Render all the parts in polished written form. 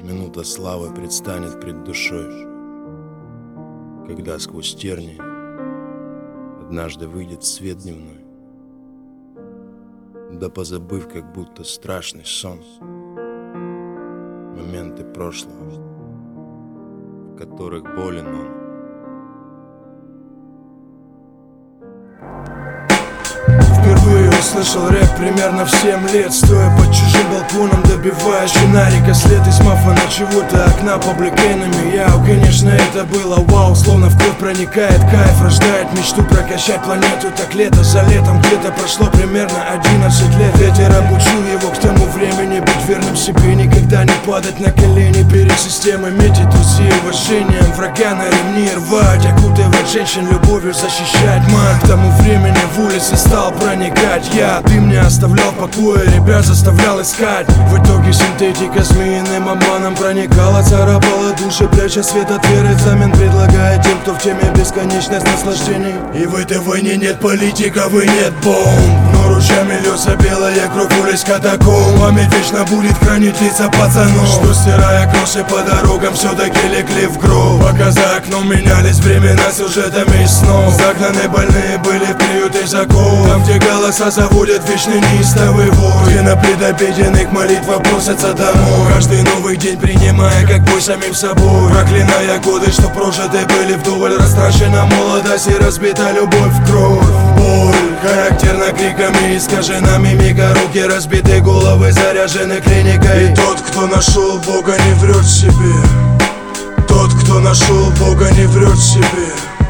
Минута славы предстанет пред душой, когда сквозь тернии однажды выйдет свет дневной. Да позабыв, как будто страшный сон, моменты прошлого, в которых болен он. Впервые услышал рэп примерно в 7 лет, стоя под чужим балконом, добивая фонарика след из мафа на чего-то окна пабликенами. Яу, конечно, это было вау, словно в кровь проникает кайф, рождает мечту прокачать планету. Так лето за летом где-то прошло примерно 11 лет. Ветер обучил его к тому времени быть верным себе, никогда не падать на колени перед системой, метить друзей уважением, врага на ремни рвать, окутывать женщин любовью, защищать мать. К тому времени в улице стал проникать я, ты мне оставлял в покое, ребят заставлял искать. В итоге синтетика змеиным обманом проникала, царапала души, пряча свет от веры взамен, предлагая тем, кто в теме, бесконечность наслаждений. И в этой войне нет политиков и нет бомб, но ручьями льется белая кровь улиц катакомб. Память вечно будет хранить лица пацанов, что, стирая кроши по дорогам, все-таки легли в гроб. Пока за окном менялись времена сюжетами снов, загнаны больные были в приюты закон, там, где голоса заводят вечный неистовый вой, где на предобеденных молитва просятся домой, каждый новый день принимая как бой самим собой, проклиная годы, что прожиты были вдоволь. Растрачена молодость и разбита любовь в кровь. Боль характерна криками, искажена мимика, руки разбиты, головы заряжены клиникой. И тот, кто нашел Бога, не врет себе. Тот, кто нашел Бога, не врет себе.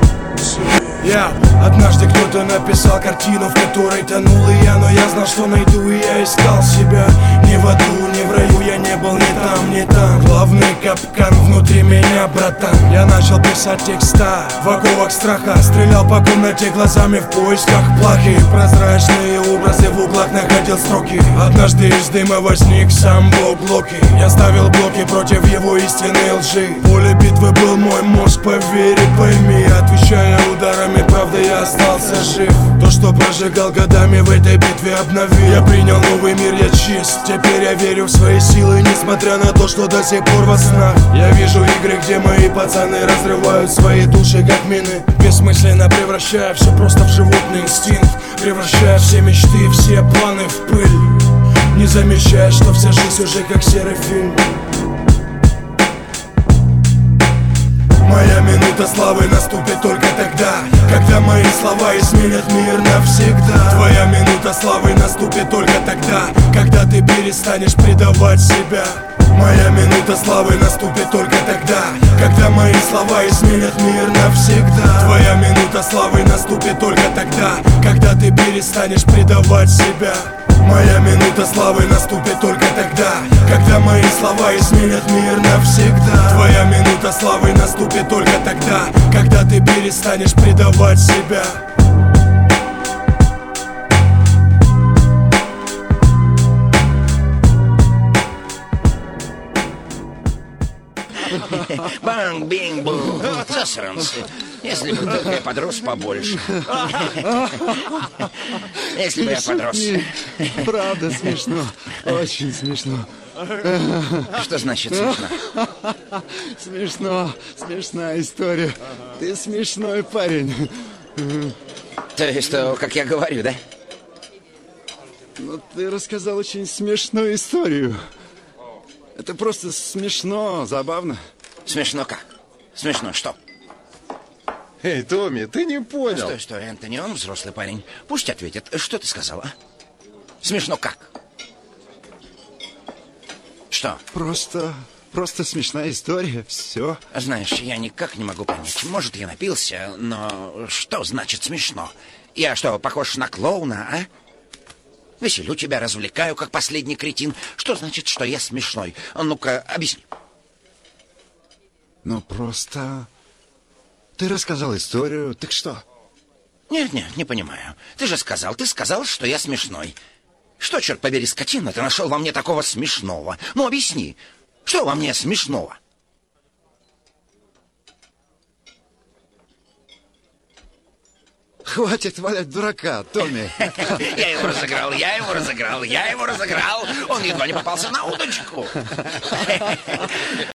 Однажды кто-то написал картину, в которой тонул и я, но я знал, что найду, и я искал себя. Ни в аду, ни в раю я не был, ни там, ни там. Главный капкан внутри меня, братан. Я начал писать текста в оковах страха, стрелял по комнате глазами в поисках плахи. Прозрачные образы в углах находил строки. Однажды из дыма возник сам Бог Локи. Я ставил блоки против его истинной лжи. Поле битвы был мой мозг, поверь и пойми, отвечая ударами правды, я остался жив. То, что прожигал годами, в этой битве обновил. Я принял новый мир, я чист. Теперь я верю в свои силы, несмотря на то, что до сих пор во снах. Я вижу игры, где мои пацаны разрывают свои души, как мины, бессмысленно превращая все просто в животный инстинкт, превращая все мечты, все планы в пыль, не замечая, что вся жизнь уже как серый фильм. Моя минута славы наступит только тогда, когда мои слова изменят мир навсегда. Твоя минута славы наступит только тогда, когда ты перестанешь предавать себя. Моя минута славы наступит только тогда, когда мои слова изменят мир навсегда. Твоя минута славы наступит только тогда, когда ты перестанешь предавать себя. Моя минута славы наступит только тогда, когда мои слова изменят мир навсегда. Твоя минута славы наступит только тогда, когда ты перестанешь предавать себя. Банг-бинг-бум. Засранцы. Если бы только я подрос побольше. Если бы я подрос. Правда смешно. Очень смешно. Что значит смешно? Смешно. Смешная история. Ты смешной парень. То есть, как я говорю, да? Но ты рассказал очень смешную историю. Это просто смешно, забавно. Смешно как? Смешно что? Эй, Томми, ты не понял. Стой, Энтони, он взрослый парень. Пусть ответит. Что ты сказал, а? Смешно как? Что? Просто смешная история, все. Знаешь, я никак не могу понять. Может, я напился, но что значит смешно? Я что, похож на клоуна, а? Веселю тебя, развлекаю, как последний кретин. Что значит, что я смешной? Ну-ка, объясни. Ну, просто... Ты рассказал историю, так что? Нет, не понимаю. Ты сказал, что я смешной. Что, черт побери, скотина, ты нашел во мне такого смешного? Ну, объясни, что во мне смешного? Хватит валять дурака, Томми. Я его разыграл. Он едва не попался на удочку.